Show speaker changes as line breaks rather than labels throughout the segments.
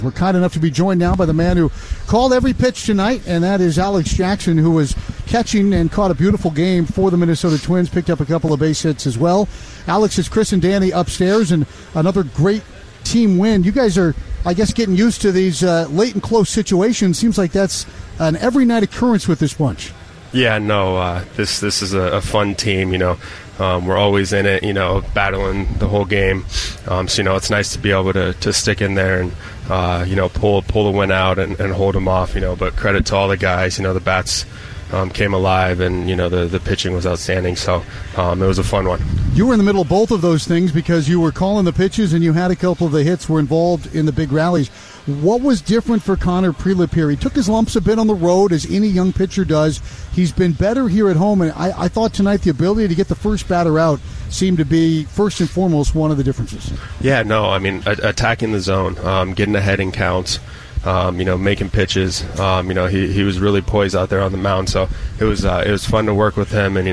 We're kind enough to be joined now by the man who called every pitch tonight, and that is Alex Jackson, who was catching and caught a beautiful game for the Minnesota Twins, picked up a couple of base hits as well. Alex, it's Chris and Danny upstairs, and another great team win. You guys are, I guess, getting used to these late and close situations. Seems like that's an every night occurrence with this bunch.
Yeah, no, this is a fun team, We're always in it, battling the whole game. So, it's nice to be able to stick in there and, pull the win out and hold them off, But credit to all the guys, the bats came alive and, the pitching was outstanding. So it was a fun one.
You were in the middle of both of those things because you were calling the pitches and you had a couple of the hits were involved in the big rallies. What was different for Connor Prielipp here? He took his lumps a bit on the road, as any young pitcher does. He's been better here at home, and I thought tonight the ability to get the first batter out seemed to be, first and foremost, one of the differences.
Yeah, no, attacking the zone, getting ahead in counts, making pitches. He was really poised out there on the mound, so it was fun to work with him, and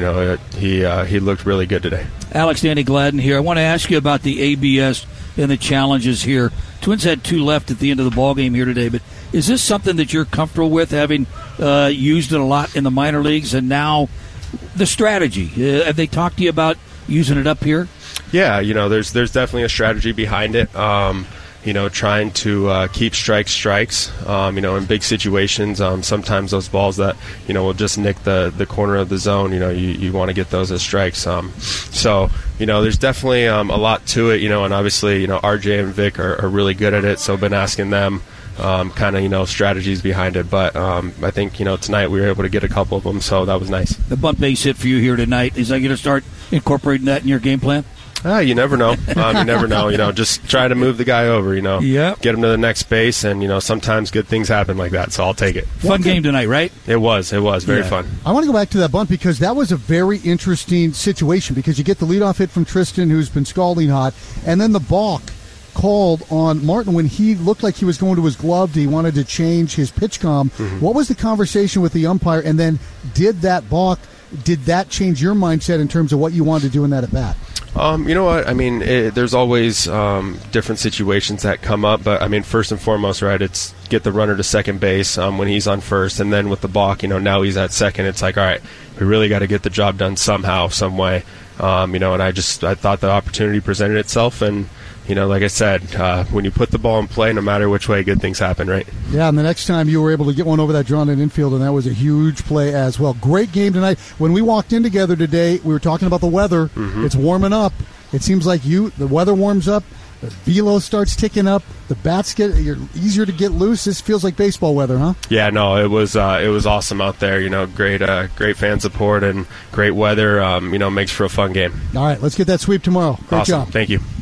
he looked really good today.
Alex, Danny Gladden here. I want to ask you about the ABS and the challenges here. Twins had 2 left at the end of the ballgame here today, but is this something that you're comfortable with, having used it a lot in the minor leagues, and now the strategy? Have they talked to you about using it up here?
Yeah, there's definitely a strategy behind it. Trying to keep strikes, in big situations. Sometimes those balls that, will just nick the corner of the zone, you want to get those as strikes. So, there's definitely a lot to it, and obviously, RJ and Vic are really good at it, so I've been asking them strategies behind it. But I think, tonight we were able to get a couple of them, so that was nice.
The bunt base hit for you here tonight, is that going to start incorporating that in your game plan?
You never know. Just try to move the guy over,
Yep.
Get him to the next base, and, sometimes good things happen like that, so I'll take it.
Fun game tonight, right?
It was very fun.
I want to go back to that bunt because that was a very interesting situation because you get the leadoff hit from Tristan, who's been scalding hot, and then the balk called on Martin when he looked like he was going to his glove. He wanted to change his pitch com. Mm-hmm. What was the conversation with the umpire, and then did that change your mindset in terms of what you wanted to do in that at-bat?
You know what? There's always different situations that come up, but first and foremost, right? It's get the runner to second base when he's on first, and then with the balk, now he's at second. It's like, all right, we really got to get the job done somehow, some way. And I thought the opportunity presented itself, and like I said, when you put the ball in play, no matter which way, good things happen, right?
Yeah, and the next time you were able to get one over that drawn in infield, and that was a huge play as well. Great game tonight. When we walked in together today, we were talking about the weather. Mm-hmm. It's warming up. It seems like the weather warms up, the velo starts ticking up, the bats you're easier to get loose. This feels like baseball weather, huh?
Yeah, no, it was awesome out there. Great fan support and great weather. Makes for a fun game.
All right, let's get that sweep tomorrow. Great
awesome.
job.
Thank you.